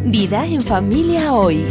Vida en familia hoy.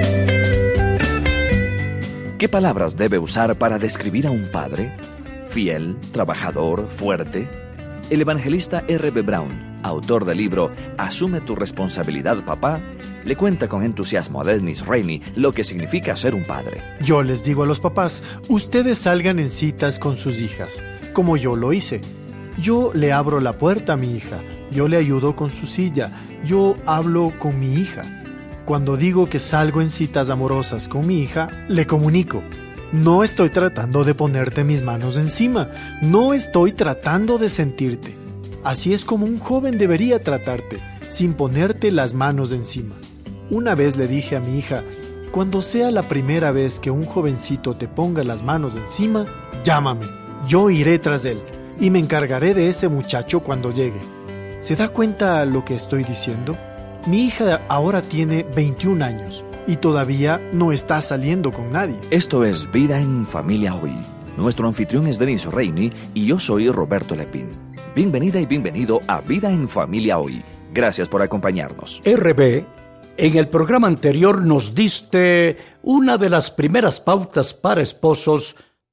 ¿Qué palabras debe usar para describir a un padre? Fiel, trabajador, fuerte. El evangelista R.B. Brown, autor del libro Asume tu responsabilidad, papá, le cuenta con entusiasmo a Dennis Rainey lo que significa ser un padre. Yo les digo a los papás, ustedes salgan en citas con sus hijas, como yo lo hice. Yo le abro la puerta a mi hija, yo le ayudo con su silla, yo hablo con mi hija. Cuando digo que salgo en citas amorosas con mi hija, le comunico. No estoy tratando de ponerte mis manos encima, no estoy tratando de sentirte. Así es como un joven debería tratarte, sin ponerte las manos encima. Una vez le dije a mi hija, cuando sea la primera vez que un jovencito te ponga las manos encima, llámame, yo iré tras él y me encargaré de ese muchacho cuando llegue. ¿Se da cuenta lo que estoy diciendo? Mi hija ahora tiene 21 años y todavía no está saliendo con nadie. Esto es Vida en Familia Hoy. Nuestro anfitrión es Dennis Rainey y yo soy Roberto Lepín. Bienvenida y bienvenido a Vida en Familia Hoy. Gracias por acompañarnos. RB, en el programa anterior nos diste una de las primeras pautas para esposos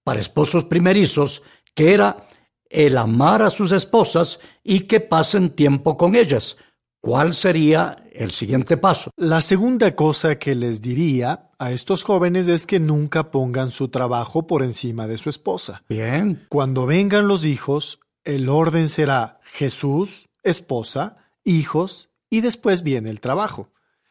primerizos, que era el amar a sus esposas y que pasen tiempo con ellas. ¿Cuál sería el siguiente paso? La segunda cosa que les diría a estos jóvenes es que nunca pongan su trabajo por encima de su esposa. Bien. Cuando vengan los hijos, el orden será Jesús, esposa, hijos y después viene el trabajo.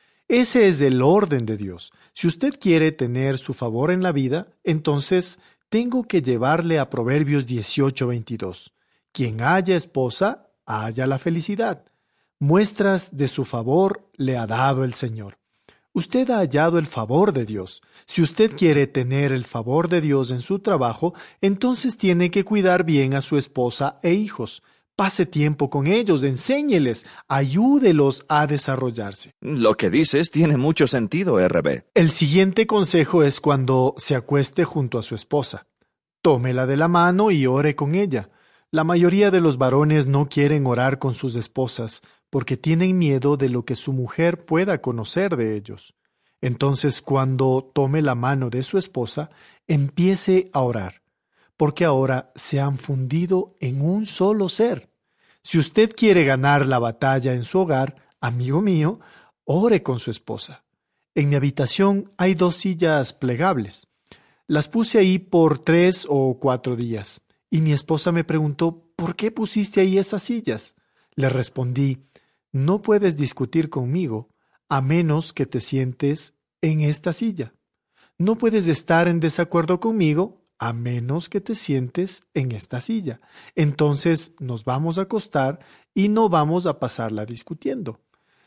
Ese es el orden de Dios. Si usted quiere tener su favor en la vida, entonces tengo que llevarle a Proverbios 18:22. Quien haya esposa, haya la felicidad. Muestras de su favor le ha dado el Señor. Usted ha hallado el favor de Dios. Si usted quiere tener el favor de Dios en su trabajo, entonces tiene que cuidar bien a su esposa e hijos. Pase tiempo con ellos, enséñeles, ayúdelos a desarrollarse. Lo que dices tiene mucho sentido, R.B. El siguiente consejo es cuando se acueste junto a su esposa. Tómela de la mano y ore con ella. La mayoría de los varones no quieren orar con sus esposas porque tienen miedo de lo que su mujer pueda conocer de ellos. Entonces, cuando tome la mano de su esposa, empiece a orar, porque ahora se han fundido en un solo ser. Si usted quiere ganar la batalla en su hogar, amigo mío, ore con su esposa. En mi habitación hay 2 sillas plegables. Las puse ahí por 3 o 4 días. Y mi esposa me preguntó, ¿por qué pusiste ahí esas sillas? Le respondí, no puedes discutir conmigo a menos que te sientes en esta silla. No puedes estar en desacuerdo conmigo a menos que te sientes en esta silla. Entonces nos vamos a acostar y no vamos a pasarla discutiendo.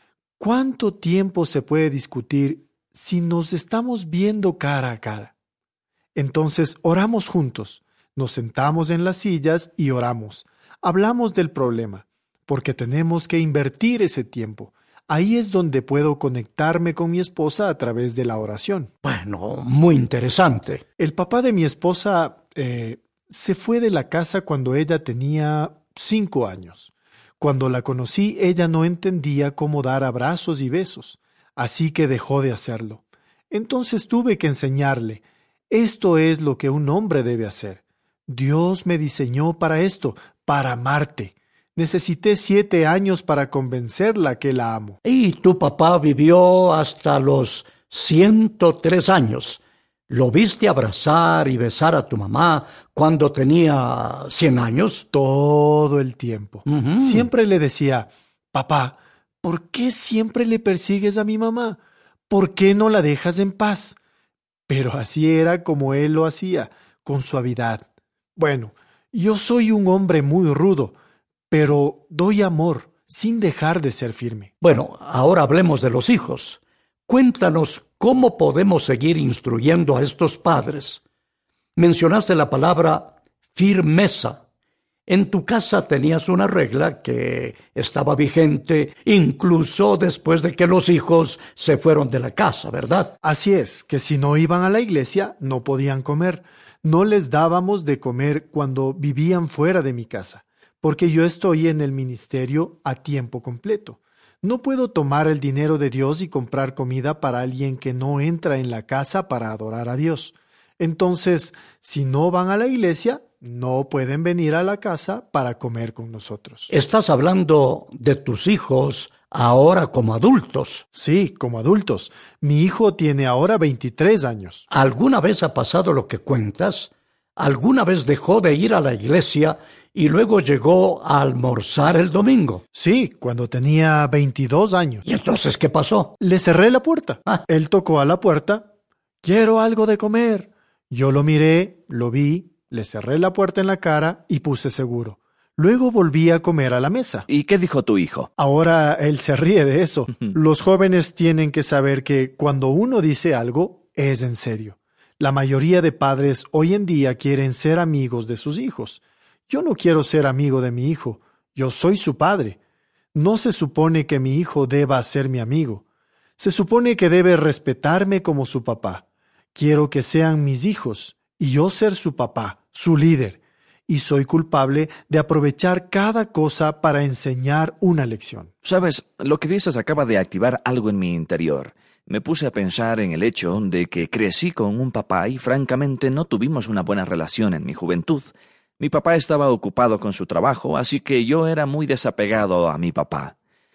¿Cuánto tiempo se puede discutir si nos estamos viendo cara a cara? Entonces oramos juntos. Nos sentamos en las sillas y oramos. Hablamos del problema, porque tenemos que invertir ese tiempo. Ahí es donde puedo conectarme con mi esposa a través de la oración. Bueno, muy interesante. El papá de mi esposa se fue de la casa cuando ella tenía 5 años. Cuando la conocí, ella no entendía cómo dar abrazos y besos, así que dejó de hacerlo. Entonces tuve que enseñarle, esto es lo que un hombre debe hacer. Dios me diseñó para esto, para amarte. Necesité 7 años para convencerla que la amo. Y tu papá vivió hasta los 103 años. ¿Lo viste abrazar y besar a tu mamá cuando tenía 100 años? Todo el tiempo. Uh-huh. Siempre le decía, papá, ¿por qué siempre le persigues a mi mamá? ¿Por qué no la dejas en paz? Pero así era como él lo hacía, con suavidad. Bueno, yo soy un hombre muy rudo, pero doy amor sin dejar de ser firme. Bueno, ahora hablemos de los hijos. Cuéntanos cómo podemos seguir instruyendo a estos padres. Mencionaste la palabra firmeza. En tu casa tenías una regla que estaba vigente incluso después de que los hijos se fueron de la casa, ¿verdad? Así es, que si no iban a la iglesia, no podían comer. No les dábamos de comer cuando vivían fuera de mi casa, porque yo estoy en el ministerio a tiempo completo. No puedo tomar el dinero de Dios y comprar comida para alguien que no entra en la casa para adorar a Dios. Entonces, si no van a la iglesia, no pueden venir a la casa para comer con nosotros. Estás hablando de tus hijos ahora como adultos. Sí, como adultos. Mi hijo tiene ahora 23 años. ¿Alguna vez ha pasado lo que cuentas? ¿Alguna vez dejó de ir a la iglesia y luego llegó a almorzar el domingo? Sí, cuando tenía 22 años. ¿Y entonces qué pasó? Le cerré la puerta. Ah. Él tocó a la puerta. Quiero algo de comer. Yo lo miré, lo vi, le cerré la puerta en la cara y puse seguro. Luego volví a comer a la mesa. ¿Y qué dijo tu hijo? Ahora él se ríe de eso. Los jóvenes tienen que saber que cuando uno dice algo, es en serio. La mayoría de padres hoy en día quieren ser amigos de sus hijos. Yo no quiero ser amigo de mi hijo. Yo soy su padre. No se supone que mi hijo deba ser mi amigo. Se supone que debe respetarme como su papá. Quiero que sean mis hijos y yo ser su papá, su líder. Y soy culpable de aprovechar cada cosa para enseñar una lección. Sabes, lo que dices acaba de activar algo en mi interior. Me puse a pensar en el hecho de que crecí con un papá y francamente no tuvimos una buena relación en mi juventud. Mi papá estaba ocupado con su trabajo, así que yo era muy desapegado a mi papá.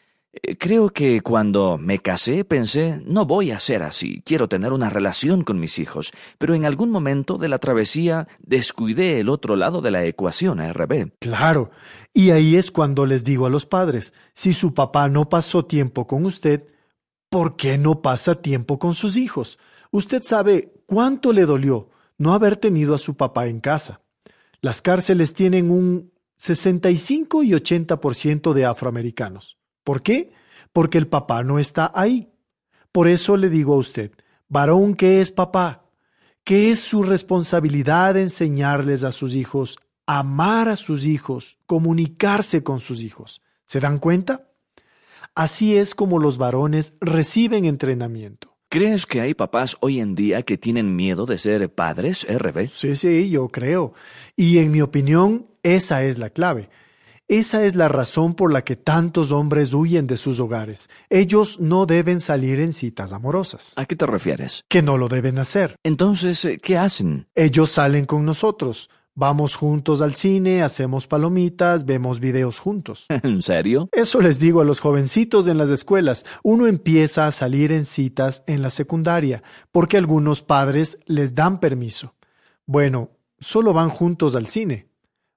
Creo que cuando me casé pensé, no voy a ser así, quiero tener una relación con mis hijos, pero en algún momento de la travesía descuidé el otro lado de la ecuación, RB. Claro, y ahí es cuando les digo a los padres, si su papá no pasó tiempo con usted, ¿por qué no pasa tiempo con sus hijos? Usted sabe cuánto le dolió no haber tenido a su papá en casa. Las cárceles tienen un 65 y 80% de afroamericanos. ¿Por qué? Porque el papá no está ahí. Por eso le digo a usted, varón que es papá, que es su responsabilidad enseñarles a sus hijos, amar a sus hijos, comunicarse con sus hijos. ¿Se dan cuenta? Así es como los varones reciben entrenamiento. ¿Crees que hay papás hoy en día que tienen miedo de ser padres, RB? Sí, yo creo. Y en mi opinión, esa es la clave. Esa es la razón por la que tantos hombres huyen de sus hogares. Ellos no deben salir en citas amorosas. ¿A qué te refieres? Que no lo deben hacer. Entonces, ¿qué hacen? Ellos salen con nosotros. Vamos juntos al cine, hacemos palomitas, vemos videos juntos. ¿En serio? Eso les digo a los jovencitos en las escuelas. Uno empieza a salir en citas en la secundaria, porque algunos padres les dan permiso. Bueno, solo van juntos al cine.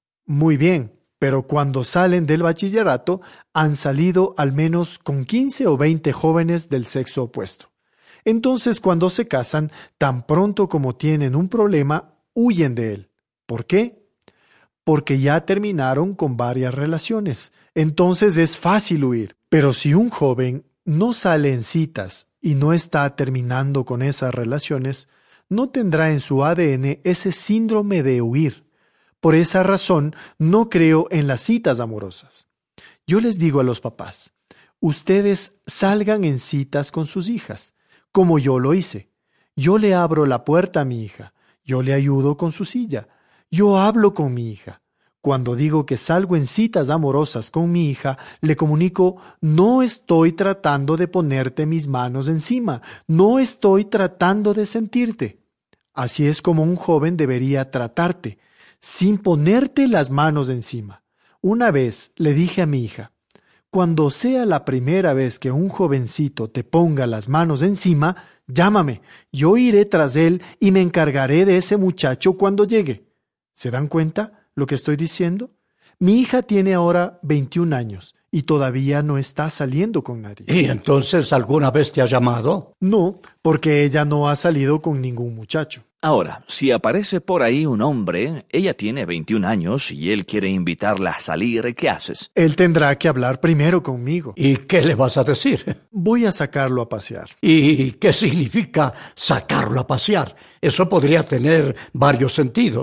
Muy bien. Pero cuando salen del bachillerato, han salido al menos con 15 o 20 jóvenes del sexo opuesto. Entonces, cuando se casan, tan pronto como tienen un problema, huyen de él. ¿Por qué? Porque ya terminaron con varias relaciones. Entonces es fácil huir. Pero si un joven no sale en citas y no está terminando con esas relaciones, no tendrá en su ADN ese síndrome de huir. Por esa razón, no creo en las citas amorosas. Yo les digo a los papás, ustedes salgan en citas con sus hijas, como yo lo hice. Yo le abro la puerta a mi hija, yo le ayudo con su silla, yo hablo con mi hija. Cuando digo que salgo en citas amorosas con mi hija, le comunico, no estoy tratando de ponerte mis manos encima, no estoy tratando de sentirte. Así es como un joven debería tratarte, sin ponerte las manos encima. Una vez le dije a mi hija, cuando sea la primera vez que un jovencito te ponga las manos encima, llámame, yo iré tras él y me encargaré de ese muchacho cuando llegue. ¿Se dan cuenta lo que estoy diciendo? Mi hija tiene ahora 21 años y todavía no está saliendo con nadie. ¿Y entonces alguna vez te ha llamado? No, porque ella no ha salido con ningún muchacho. Ahora, si aparece por ahí un hombre, ella tiene 21 años y él quiere invitarla a salir, ¿qué haces? Él tendrá que hablar primero conmigo. ¿Y qué le vas a decir? Voy a sacarlo a pasear. ¿Y qué significa sacarlo a pasear? Eso podría tener varios sentidos.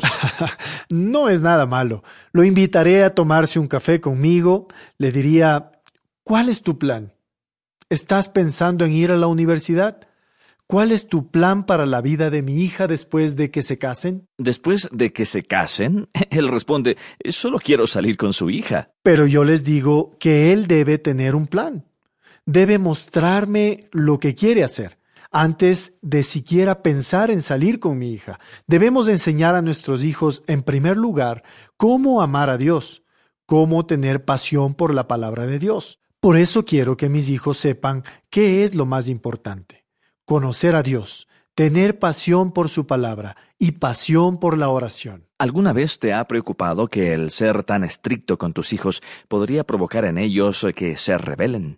No es nada malo. Lo invitaré a tomarse un café conmigo. Le diría, ¿cuál es tu plan? ¿Estás pensando en ir a la universidad? ¿Cuál es tu plan para la vida de mi hija después de que se casen? Después de que se casen, él responde, solo quiero salir con su hija. Pero yo les digo que él debe tener un plan. Debe mostrarme lo que quiere hacer antes de siquiera pensar en salir con mi hija. Debemos enseñar a nuestros hijos, en primer lugar, cómo amar a Dios, cómo tener pasión por la palabra de Dios. Por eso quiero que mis hijos sepan qué es lo más importante: conocer a Dios, tener pasión por su palabra y pasión por la oración. ¿Alguna vez te ha preocupado que el ser tan estricto con tus hijos podría provocar en ellos que se rebelen?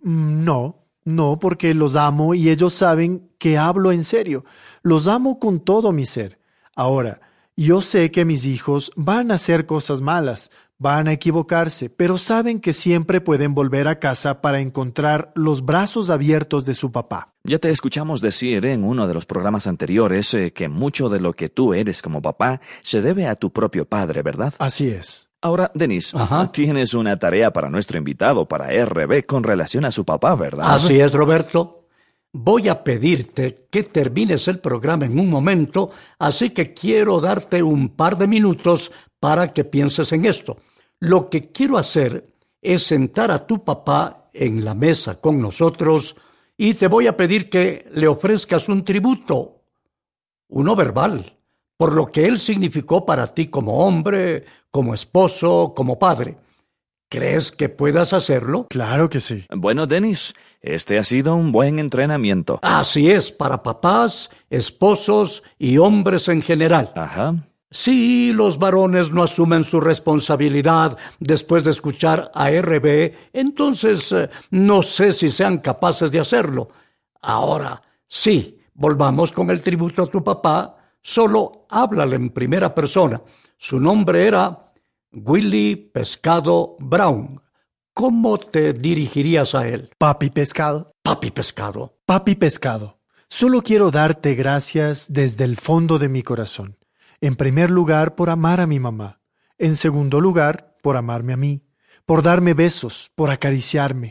No, porque los amo y ellos saben que hablo en serio. Los amo con todo mi ser. Ahora, yo sé que mis hijos van a hacer cosas malas, van a equivocarse, pero saben que siempre pueden volver a casa para encontrar los brazos abiertos de su papá. Ya te escuchamos decir en uno de los programas anteriores que mucho de lo que tú eres como papá se debe a tu propio padre, ¿verdad? Así es. Ahora, Denis, tienes una tarea para nuestro invitado, para RB, con relación a su papá, ¿verdad? Así es, Roberto. Voy a pedirte que termines el programa en un momento, así que quiero darte un par de minutos para que pienses en esto. Lo que quiero hacer es sentar a tu papá en la mesa con nosotros y te voy a pedir que le ofrezcas un tributo, uno verbal, por lo que él significó para ti como hombre, como esposo, como padre. ¿Crees que puedas hacerlo? Claro que sí. Bueno, Denis, este ha sido un buen entrenamiento. Así es, para papás, esposos y hombres en general. Ajá. Si los varones no asumen su responsabilidad después de escuchar a RB, entonces no sé si sean capaces de hacerlo. Ahora, sí, volvamos con el tributo a tu papá. Solo háblale en primera persona. Su nombre era Willie Pescado Brown. ¿Cómo te dirigirías a él? Papi Pescado. Papi Pescado. Papi Pescado, solo quiero darte gracias desde el fondo de mi corazón. En primer lugar, por amar a mi mamá. En segundo lugar, por amarme a mí. Por darme besos, por acariciarme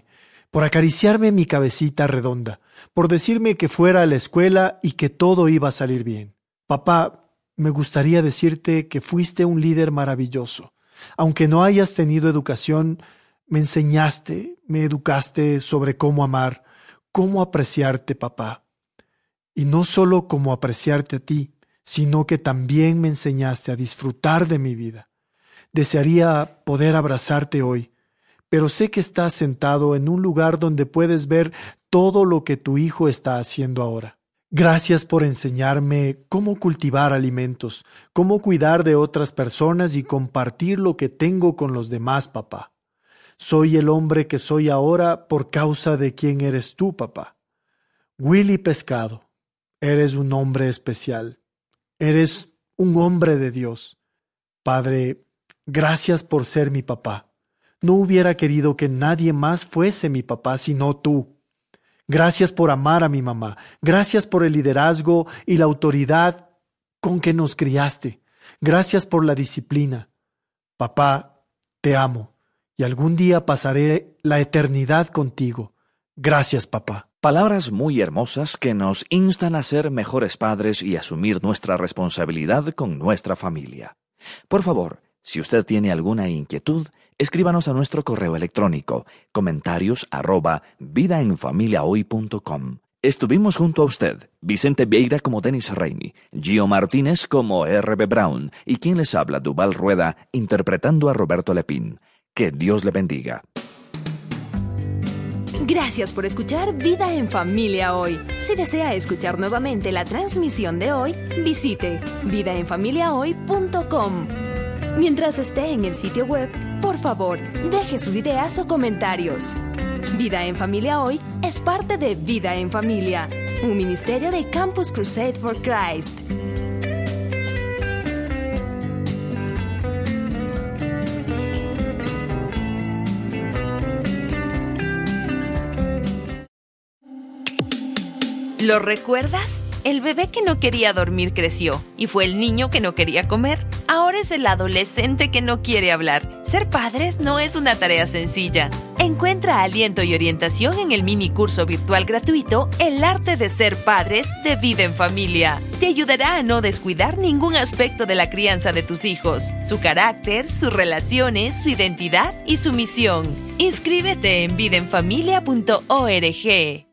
mi cabecita redonda, por decirme que fuera a la escuela y que todo iba a salir bien. Papá, me gustaría decirte que fuiste un líder maravilloso. Aunque no hayas tenido educación, me enseñaste, me educaste sobre cómo amar, cómo apreciarte, papá. Y no solo cómo apreciarte a ti, sino que también me enseñaste a disfrutar de mi vida. Desearía poder abrazarte hoy, pero sé que estás sentado en un lugar donde puedes ver todo lo que tu hijo está haciendo ahora. Gracias por enseñarme cómo cultivar alimentos, cómo cuidar de otras personas y compartir lo que tengo con los demás, papá. Soy el hombre que soy ahora por causa de quién eres tú, papá. Willie Pescado, eres un hombre especial. Eres un hombre de Dios. Padre, gracias por ser mi papá. No hubiera querido que nadie más fuese mi papá sino tú. Gracias por amar a mi mamá. Gracias por el liderazgo y la autoridad con que nos criaste. Gracias por la disciplina. Papá, te amo y algún día pasaré la eternidad contigo. Gracias, papá. Palabras muy hermosas que nos instan a ser mejores padres y asumir nuestra responsabilidad con nuestra familia. Por favor, si usted tiene alguna inquietud, escríbanos a nuestro correo electrónico comentarios@vidaenfamiliahoy.com. Estuvimos junto a usted, Vicente Vieira como Denis Reini, Gio Martínez como R.B. Brown y quien les habla, Duval Rueda, interpretando a Roberto Lepín. Que Dios le bendiga. Gracias por escuchar Vida en Familia Hoy. Si desea escuchar nuevamente la transmisión de hoy, visite vidaenfamiliahoy.com. Mientras esté en el sitio web, por favor, deje sus ideas o comentarios. Vida en Familia Hoy es parte de Vida en Familia, un ministerio de Campus Crusade for Christ. ¿Lo recuerdas? El bebé que no quería dormir creció y fue el niño que no quería comer. Ahora es el adolescente que no quiere hablar. Ser padres no es una tarea sencilla. Encuentra aliento y orientación en el mini curso virtual gratuito El arte de ser padres de Vida en Familia. Te ayudará a no descuidar ningún aspecto de la crianza de tus hijos, su carácter, sus relaciones, su identidad y su misión. Inscríbete en vidaenfamilia.org.